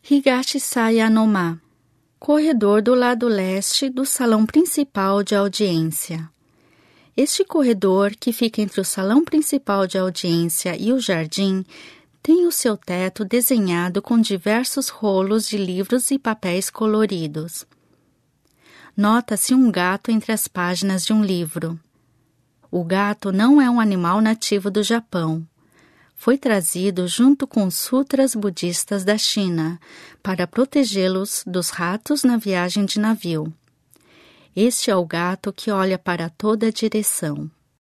Higashisaya no Ma, corredor do lado leste do salão principal de audiência. Este corredor, que fica entre o salão principal de audiência e o jardim, tem o seu teto desenhado com diversos rolos de livros e papéis coloridos. Nota-se um gato entre as páginas de um livro. O gato não é um animal nativo do Japão. Foi trazido junto com os sutras budistas da China para protegê-los dos ratos na viagem de navio. Este é o gato que olha para toda direção.